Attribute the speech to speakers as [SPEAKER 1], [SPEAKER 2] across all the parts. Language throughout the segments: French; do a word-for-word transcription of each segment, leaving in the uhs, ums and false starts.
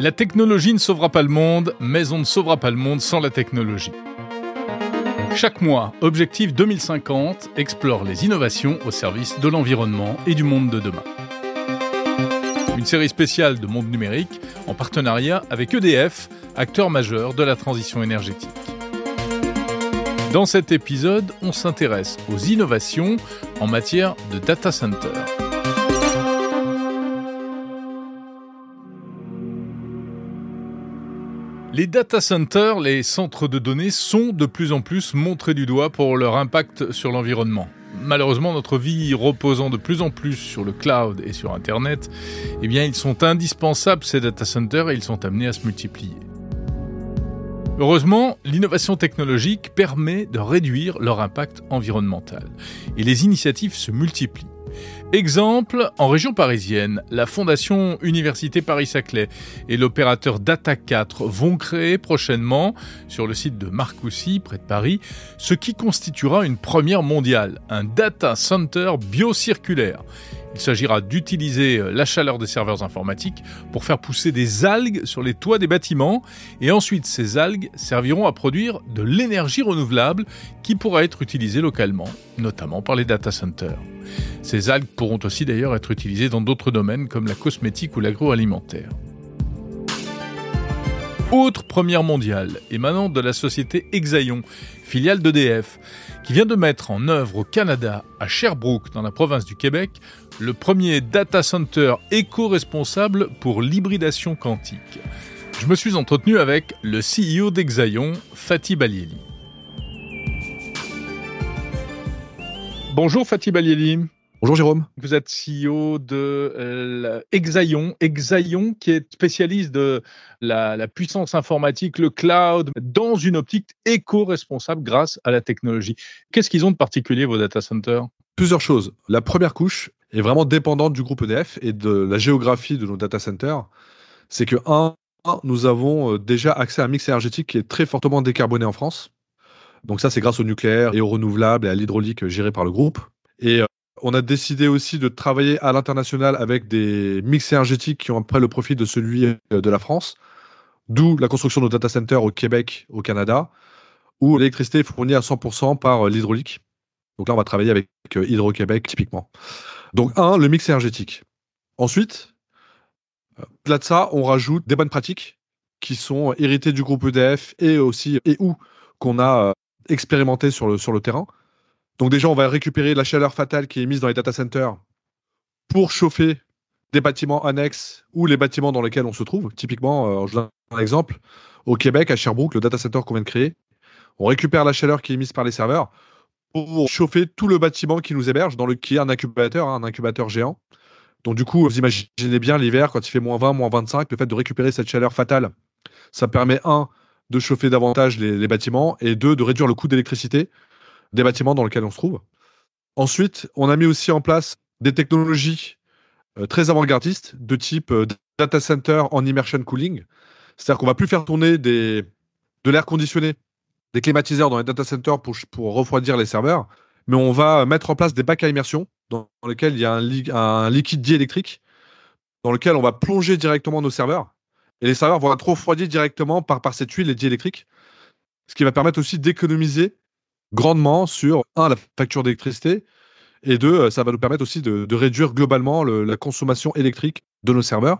[SPEAKER 1] La technologie ne sauvera pas le monde, mais on ne sauvera pas le monde sans la technologie. Chaque mois, Objectif deux mille cinquante explore les innovations au service de l'environnement et du monde de demain. Une série spéciale de Monde Numérique en partenariat avec E D F, acteur majeur de la transition énergétique. Dans cet épisode, on s'intéresse aux innovations en matière de data center. Les data centers, les centres de données, sont de plus en plus montrés du doigt pour leur impact sur l'environnement. Malheureusement, notre vie reposant de plus en plus sur le cloud et sur Internet, eh bien, ils sont indispensables, ces data centers, et ils sont amenés à se multiplier. Heureusement, l'innovation technologique permet de réduire leur impact environnemental. Et les initiatives se multiplient. Exemple, en région parisienne, la Fondation Université Paris-Saclay et l'opérateur Data quatre vont créer prochainement, sur le site de Marcoussis, près de Paris, ce qui constituera une première mondiale, un data center biocirculaire. Il s'agira d'utiliser la chaleur des serveurs informatiques pour faire pousser des algues sur les toits des bâtiments et ensuite ces algues serviront à produire de l'énergie renouvelable qui pourra être utilisée localement, notamment par les data centers. Ces algues pourront aussi d'ailleurs être utilisées dans d'autres domaines comme la cosmétique ou l'agroalimentaire. Autre première mondiale, émanant de la société Exaion, filiale d'E D F, qui vient de mettre en œuvre au Canada, à Sherbrooke, dans la province du Québec, le premier data center éco-responsable pour l'hybridation quantique. Je me suis entretenu avec le C E O d'Exaion, Fatih Balieli. Bonjour Fatih Balieli.
[SPEAKER 2] Bonjour Jérôme.
[SPEAKER 1] Vous êtes C E O de euh, Exaion, Exaion qui est spécialiste de la, la puissance informatique, le cloud, dans une optique éco-responsable grâce à la technologie. Qu'est-ce qu'ils ont de particulier, vos data centers ?
[SPEAKER 2] Plusieurs choses. La première couche est vraiment dépendante du groupe E D F et de la géographie de nos data centers. C'est que, un, nous avons déjà accès à un mix énergétique qui est très fortement décarboné en France. Donc ça, c'est grâce au nucléaire et aux renouvelables et à l'hydraulique gérée par le groupe. Et euh, on a décidé aussi de travailler à l'international avec des mix énergétiques qui ont après le profil de celui de la France, d'où la construction de nos data centers au Québec, au Canada, où l'électricité est fournie à cent pour cent par l'hydraulique. Donc là, on va travailler avec Hydro-Québec, typiquement. Donc, un, le mix énergétique. Ensuite, au-delà de ça, on rajoute des bonnes pratiques qui sont héritées du groupe E D F et aussi, et où, qu'on a expérimenté sur le, sur le terrain. Donc déjà, on va récupérer la chaleur fatale qui est émise dans les data centers pour chauffer des bâtiments annexes ou les bâtiments dans lesquels on se trouve. Typiquement, euh, je donne un exemple, au Québec, à Sherbrooke, le data center qu'on vient de créer, on récupère la chaleur qui est émise par les serveurs pour chauffer tout le bâtiment qui nous héberge, dans le, qui est un incubateur, hein, un incubateur géant. Donc du coup, vous imaginez bien l'hiver, quand il fait moins vingt, moins vingt-cinq, le fait de récupérer cette chaleur fatale, ça permet, un, de chauffer davantage les, les bâtiments, et deux, de réduire le coût d'électricité des bâtiments dans lesquels on se trouve. Ensuite, on a mis aussi en place des technologies euh, très avant-gardistes, de type euh, data center en immersion cooling. C'est-à-dire qu'on ne va plus faire tourner des, de l'air conditionné, des climatiseurs dans les data centers pour, pour refroidir les serveurs, mais on va mettre en place des bacs à immersion dans, dans lesquels il y a un, li- un liquide diélectrique dans lequel on va plonger directement nos serveurs, et les serveurs vont être refroidis directement par, par cette huile diélectrique, ce qui va permettre aussi d'économiser grandement sur, un, la facture d'électricité, et deux, ça va nous permettre aussi de, de réduire globalement le, la consommation électrique de nos serveurs.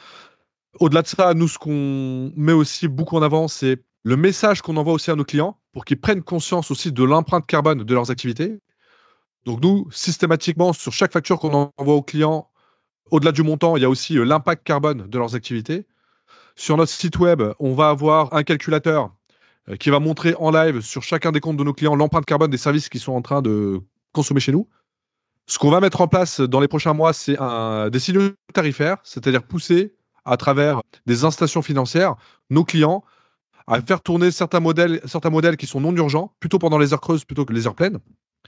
[SPEAKER 2] Au-delà de ça, nous, ce qu'on met aussi beaucoup en avant, c'est le message qu'on envoie aussi à nos clients pour qu'ils prennent conscience aussi de l'empreinte carbone de leurs activités. Donc nous, systématiquement, sur chaque facture qu'on envoie aux clients, au-delà du montant, il y a aussi l'impact carbone de leurs activités. Sur notre site web, on va avoir un calculateur qui va montrer en live sur chacun des comptes de nos clients l'empreinte carbone des services qu'ils sont en train de consommer chez nous. Ce qu'on va mettre en place dans les prochains mois, c'est un, des signaux tarifaires, c'est-à-dire pousser à travers des incitations financières nos clients à faire tourner certains modèles, certains modèles qui sont non urgents, plutôt pendant les heures creuses plutôt que les heures pleines.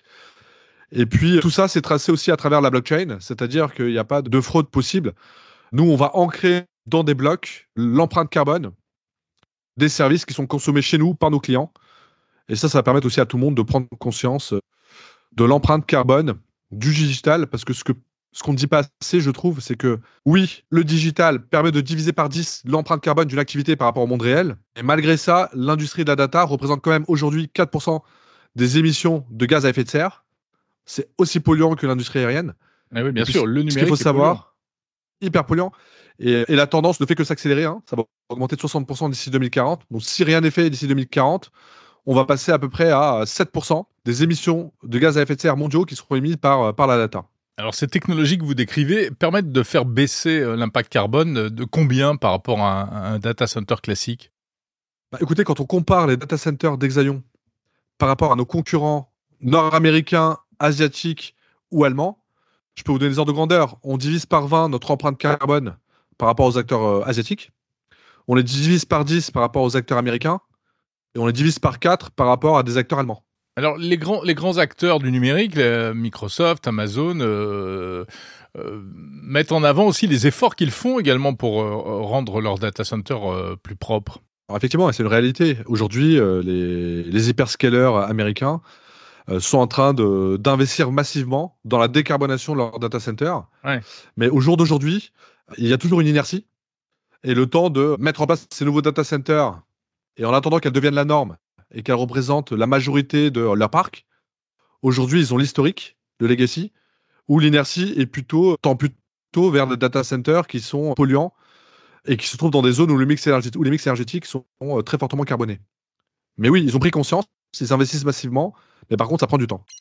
[SPEAKER 2] Et puis tout ça, c'est tracé aussi à travers la blockchain, c'est-à-dire qu'il n'y a pas de fraude possible. Nous, on va ancrer dans des blocs l'empreinte carbone des services qui sont consommés chez nous par nos clients. Et ça, ça va permettre aussi à tout le monde de prendre conscience de l'empreinte carbone du digital, parce que ce que ce qu'on ne dit pas assez, je trouve, c'est que oui, le digital permet de diviser par dix l'empreinte carbone d'une activité par rapport au monde réel. Et malgré ça, l'industrie de la data représente quand même aujourd'hui quatre pour cent des émissions de gaz à effet de serre. C'est aussi polluant que l'industrie aérienne.
[SPEAKER 1] Ah oui, bien
[SPEAKER 2] puis,
[SPEAKER 1] sûr, le numérique.
[SPEAKER 2] Ce qu'il faut savoir,
[SPEAKER 1] polluant.
[SPEAKER 2] hyper polluant. Et, et la tendance ne fait que s'accélérer. Hein. Ça va augmenter de soixante pour cent d'ici deux mille quarante. Donc si rien n'est fait d'ici deux mille quarante, on va passer à peu près à sept pour cent des émissions de gaz à effet de serre mondiaux qui seront émises par, par la data.
[SPEAKER 1] Alors ces technologies que vous décrivez permettent de faire baisser l'impact carbone de combien par rapport à un, à un data center classique ?
[SPEAKER 2] Bah, écoutez, quand on compare les data centers d'Exaion par rapport à nos concurrents nord-américains, asiatiques ou allemands, je peux vous donner des ordres de grandeur. On divise par vingt notre empreinte carbone par rapport aux acteurs euh, asiatiques. On les divise par dix par rapport aux acteurs américains. Et on les divise par quatre par rapport à des acteurs allemands.
[SPEAKER 1] Alors, les grands, les grands acteurs du numérique, Microsoft, Amazon, euh, euh, mettent en avant aussi les efforts qu'ils font également pour euh, rendre leurs data centers euh, plus propres.
[SPEAKER 2] Alors effectivement, c'est une réalité. Aujourd'hui, euh, les, les hyperscalers américains euh, sont en train de, d'investir massivement dans la décarbonation de leurs data centers.
[SPEAKER 1] Ouais.
[SPEAKER 2] Mais au jour d'aujourd'hui, il y a toujours une inertie. Et le temps de mettre en place ces nouveaux data centers, et en attendant qu'elles deviennent la norme et qu'elles représentent la majorité de leur parc, aujourd'hui, ils ont l'historique, le legacy, où l'inertie est plutôt, tend plutôt vers des data centers qui sont polluants et qui se trouvent dans des zones où, le mix énergétique, où les mix énergétiques sont très fortement carbonés. Mais oui, ils ont pris conscience, ils investissent massivement, mais par contre, ça prend du temps.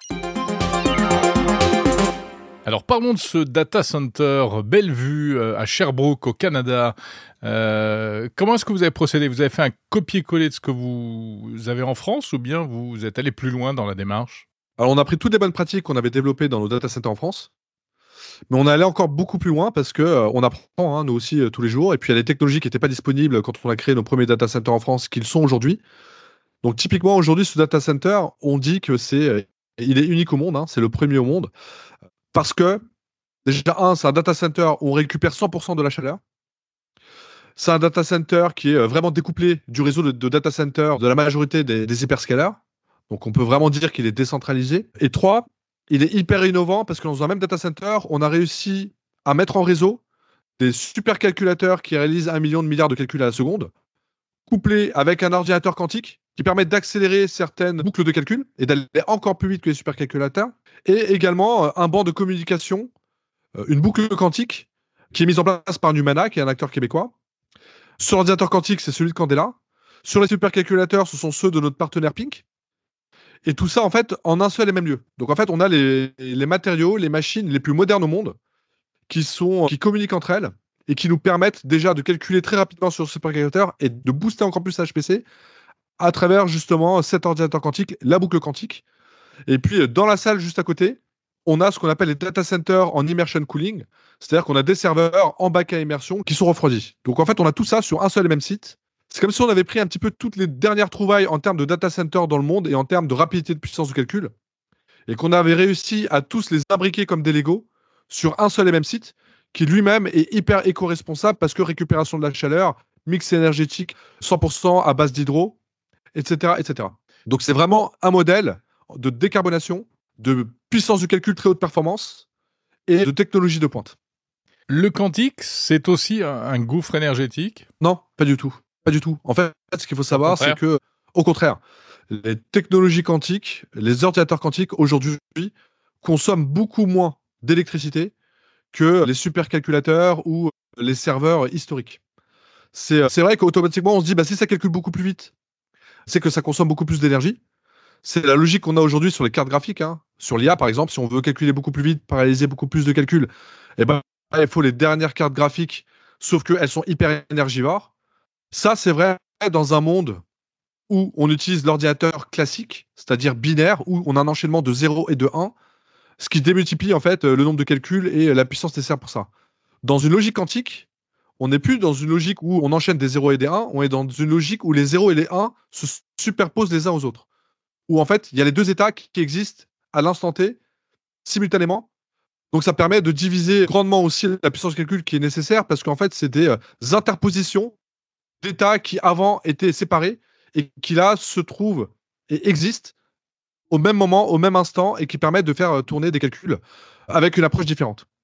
[SPEAKER 1] Alors parlons de ce data center Bellevue à Sherbrooke au Canada. Euh, comment est-ce que vous avez procédé ? Vous avez fait un copier-coller de ce que vous avez en France ou bien vous êtes allé plus loin dans la démarche ?
[SPEAKER 2] Alors on a pris toutes les bonnes pratiques qu'on avait développées dans nos data centers en France, mais on est allé encore beaucoup plus loin parce qu'on euh, apprend, hein, nous aussi, euh, tous les jours. Et puis il y a des technologies qui n'étaient pas disponibles quand on a créé nos premiers data centers en France, qu'ils sont aujourd'hui. Donc typiquement aujourd'hui, ce data center, on dit que c'est, euh, il est unique au monde, hein, c'est le premier au monde. Parce que, déjà, un, c'est un data center où on récupère cent pour cent de la chaleur. C'est un data center qui est vraiment découplé du réseau de, de data centers de la majorité des, des hyperscalers. Donc, on peut vraiment dire qu'il est décentralisé. Et trois, il est hyper innovant parce que dans un même data center, on a réussi à mettre en réseau des supercalculateurs qui réalisent un million de milliards de calculs à la seconde, couplés avec un ordinateur quantique qui permet d'accélérer certaines boucles de calcul et d'aller encore plus vite que les supercalculateurs, et également un banc de communication, une boucle quantique qui est mise en place par Numana, qui est un acteur québécois. Sur l'ordinateur quantique, c'est celui de Candela. Sur les supercalculateurs, ce sont ceux de notre partenaire Pink. Et tout ça, en fait, en un seul et même lieu. Donc, en fait, on a les, les matériaux, les machines les plus modernes au monde qui, sont, qui communiquent entre elles et qui nous permettent déjà de calculer très rapidement sur le supercalculateur et de booster encore plus H P C à travers justement cet ordinateur quantique, la boucle quantique. Et puis, dans la salle juste à côté, on a ce qu'on appelle les data centers en immersion cooling, c'est-à-dire qu'on a des serveurs en bac à immersion qui sont refroidis. Donc en fait, on a tout ça sur un seul et même site. C'est comme si on avait pris un petit peu toutes les dernières trouvailles en termes de data centers dans le monde et en termes de rapidité de puissance de calcul, et qu'on avait réussi à tous les imbriquer comme des Lego sur un seul et même site, qui lui-même est hyper éco-responsable parce que récupération de la chaleur, mix énergétique cent pour cent à base d'hydro, et cetera, et cetera. Donc c'est vraiment un modèle de décarbonation, de puissance de calcul très haute performance et de technologie de pointe.
[SPEAKER 1] Le quantique, c'est aussi un, un gouffre énergétique ?
[SPEAKER 2] Non, pas du tout. Pas du tout. En fait, ce qu'il faut savoir, c'est que, au contraire, les technologies quantiques, les ordinateurs quantiques, aujourd'hui, consomment beaucoup moins d'électricité que les supercalculateurs ou les serveurs historiques. C'est, c'est vrai qu'automatiquement, on se dit, bah, si ça calcule beaucoup plus vite, c'est que ça consomme beaucoup plus d'énergie. C'est la logique qu'on a aujourd'hui sur les cartes graphiques. Hein. Sur l'I A, par exemple, si on veut calculer beaucoup plus vite, réaliser beaucoup plus de calculs, eh ben, il faut les dernières cartes graphiques, sauf qu'elles sont hyper énergivores. Ça, c'est vrai dans un monde où on utilise l'ordinateur classique, c'est-à-dire binaire, où on a un enchaînement de zéro et de un, ce qui démultiplie en fait le nombre de calculs et la puissance nécessaire pour ça. Dans une logique quantique, on n'est plus dans une logique où on enchaîne des zéros et des un, on est dans une logique où les zéros et les un se superposent les uns aux autres. Où en fait, il y a les deux états qui existent à l'instant T, simultanément. Donc ça permet de diviser grandement aussi la puissance de calcul qui est nécessaire, parce qu'en fait, c'est des euh, interpositions d'états qui avant étaient séparés et qui là se trouvent et existent au même moment, au même instant, et qui permettent de faire tourner des calculs avec une approche différente.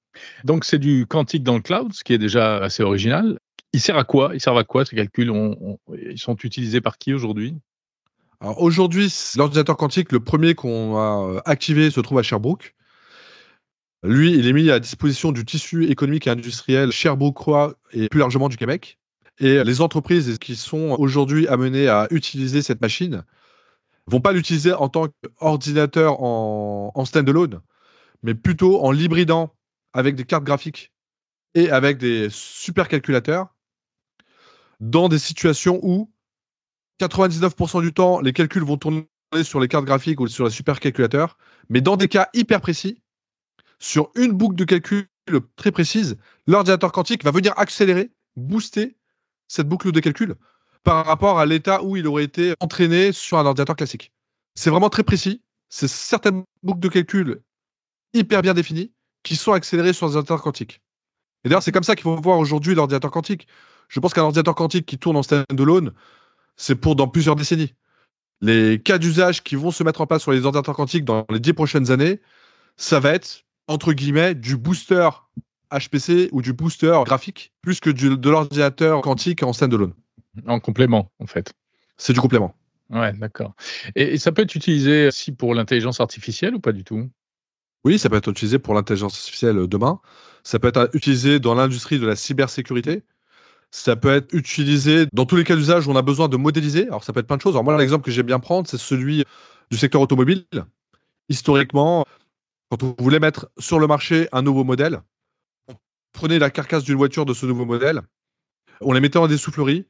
[SPEAKER 1] Donc c'est du quantique dans le cloud, ce qui est déjà assez original. Ils servent à quoi Ils servent à quoi ces calculs on, on, Ils sont utilisés par qui aujourd'hui?
[SPEAKER 2] Alors aujourd'hui, l'ordinateur quantique, le premier qu'on a activé, se trouve à Sherbrooke. Lui, il est mis à disposition du tissu économique et industriel sherbrookeois et plus largement du Québec. Et les entreprises qui sont aujourd'hui amenées à utiliser cette machine vont pas l'utiliser en tant qu'ordinateur en, en stand-alone, mais plutôt en l'hybridant avec des cartes graphiques et avec des supercalculateurs dans des situations où quatre-vingt-dix-neuf pour cent du temps, les calculs vont tourner sur les cartes graphiques ou sur les supercalculateurs, mais dans des cas hyper précis, sur une boucle de calcul très précise, l'ordinateur quantique va venir accélérer, booster cette boucle de calcul par rapport à l'état où il aurait été entraîné sur un ordinateur classique. C'est vraiment très précis. C'est certaines boucles de calcul hyper bien définies qui sont accélérées sur un ordinateur quantique. Et d'ailleurs, c'est comme ça qu'il faut voir aujourd'hui l'ordinateur quantique. Je pense qu'un ordinateur quantique qui tourne en stand-alone, c'est pour dans plusieurs décennies. Les cas d'usage qui vont se mettre en place sur les ordinateurs quantiques dans les dix prochaines années, ça va être, entre guillemets, du booster H P C ou du booster graphique, plus que du, de l'ordinateur quantique en stand-alone.
[SPEAKER 1] En complément, en fait.
[SPEAKER 2] C'est du complément.
[SPEAKER 1] Ouais, d'accord. Et, et ça peut être utilisé aussi pour l'intelligence artificielle ou pas du tout?
[SPEAKER 2] Oui, ça peut être utilisé pour l'intelligence artificielle demain. Ça peut être utilisé dans l'industrie de la cybersécurité. Ça peut être utilisé dans tous les cas d'usage où on a besoin de modéliser. Alors, ça peut être plein de choses. Alors, moi, l'exemple que j'aime bien prendre, c'est celui du secteur automobile. Historiquement, quand on voulait mettre sur le marché un nouveau modèle, on prenait la carcasse d'une voiture de ce nouveau modèle, on les mettait en dessoufflerie,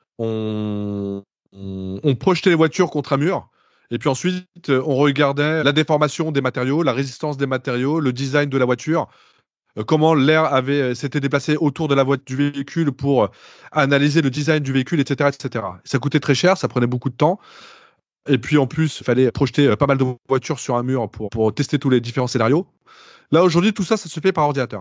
[SPEAKER 2] on, on, on projetait les voitures contre un mur, et puis ensuite, on regardait la déformation des matériaux, la résistance des matériaux, le design de la voiture, comment l'air avait s'était déplacé autour de la voiture du véhicule pour analyser le design du véhicule, et cetera, et cetera. Ça coûtait très cher, ça prenait beaucoup de temps. Et puis en plus, il fallait projeter pas mal de voitures sur un mur pour, pour tester tous les différents scénarios. Là, aujourd'hui, tout ça, ça se fait par ordinateur.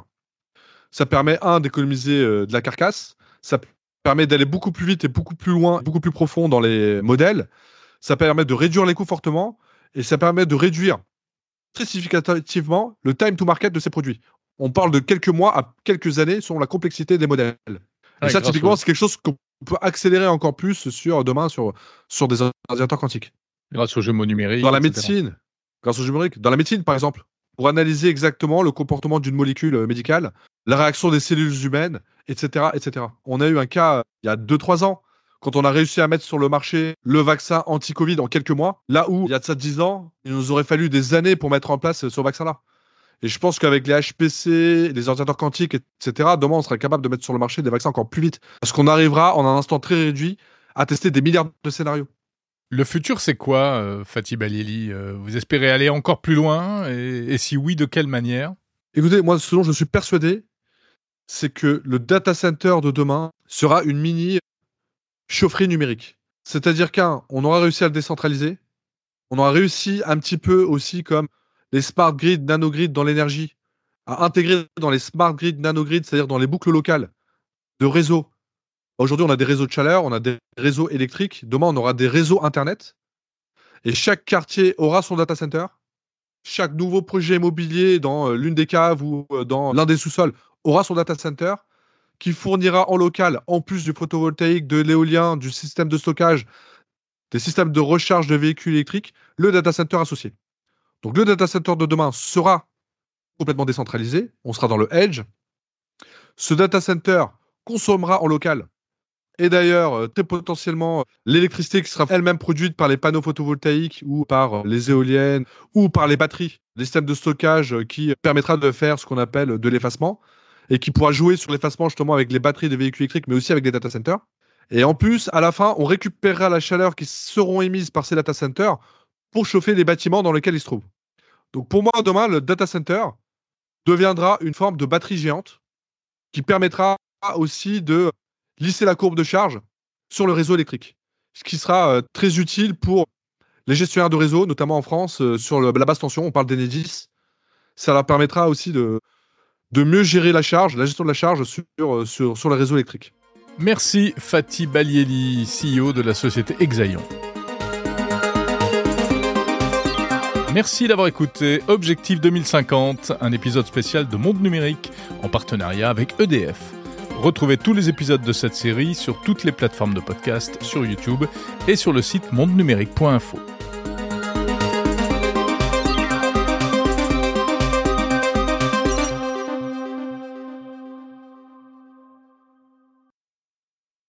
[SPEAKER 2] Ça permet, un, d'économiser euh, de la carcasse. Ça permet d'aller beaucoup plus vite et beaucoup plus loin, beaucoup plus profond dans les modèles. Ça permet de réduire les coûts fortement. Et ça permet de réduire très significativement le time to market de ces produits. On parle de quelques mois à quelques années selon la complexité des modèles. Et ouais, ça, typiquement, au... c'est quelque chose qu'on peut accélérer encore plus sur demain sur, sur des ordinateurs quantiques.
[SPEAKER 1] Grâce aux jumeaux numériques.
[SPEAKER 2] Dans la médecine, grâce aux jumeaux numériques. Dans la médecine, par exemple, pour analyser exactement le comportement d'une molécule médicale, la réaction des cellules humaines, et cetera, et cetera. On a eu un cas il y a deux trois ans, quand on a réussi à mettre sur le marché le vaccin anti-Covid en quelques mois, là où, il y a de ça dix ans, il nous aurait fallu des années pour mettre en place ce vaccin-là. Et je pense qu'avec les H P C, les ordinateurs quantiques, et cetera, demain, on sera capable de mettre sur le marché des vaccins encore plus vite. Parce qu'on arrivera, en un instant très réduit, à tester des milliards de scénarios.
[SPEAKER 1] Le futur, c'est quoi, euh, Fatih Balieli? euh, Vous espérez aller encore plus loin et, et si oui, de quelle manière?
[SPEAKER 2] Écoutez, moi, ce dont je suis persuadé, c'est que le data center de demain sera une mini chaufferie numérique. C'est-à-dire qu'un, on aura réussi à le décentraliser. On aura réussi un petit peu aussi comme les smart grids, nanogrids dans l'énergie, à intégrer dans les smart grids, nanogrids, c'est-à-dire dans les boucles locales de réseaux. Aujourd'hui, on a des réseaux de chaleur, on a des réseaux électriques. Demain, on aura des réseaux Internet. Et chaque quartier aura son data center. Chaque nouveau projet immobilier dans l'une des caves ou dans l'un des sous-sols aura son data center qui fournira en local, en plus du photovoltaïque, de l'éolien, du système de stockage, des systèmes de recharge de véhicules électriques, le data center associé. Donc le data center de demain sera complètement décentralisé, on sera dans le edge. Ce data center consommera en local et d'ailleurs très potentiellement l'électricité qui sera elle-même produite par les panneaux photovoltaïques ou par les éoliennes ou par les batteries, les systèmes de stockage qui permettra de faire ce qu'on appelle de l'effacement et qui pourra jouer sur l'effacement justement avec les batteries des véhicules électriques mais aussi avec des data centers. Et en plus, à la fin, on récupérera la chaleur qui seront émises par ces data centers pour chauffer les bâtiments dans lesquels ils se trouvent. Donc pour moi, demain, le data center deviendra une forme de batterie géante qui permettra aussi de lisser la courbe de charge sur le réseau électrique. Ce qui sera euh, très utile pour les gestionnaires de réseau, notamment en France, euh, sur le, la basse tension, on parle d'Enedis. Ça leur permettra aussi de, de mieux gérer la charge, la gestion de la charge sur, euh, sur, sur le réseau électrique.
[SPEAKER 1] Merci Fatih Balieli, C E O de la société Exaion. Merci d'avoir écouté Objectif deux mille cinquante, un épisode spécial de Monde Numérique en partenariat avec E D F. Retrouvez tous les épisodes de cette série sur toutes les plateformes de podcast, sur YouTube et sur le site monde numérique point info.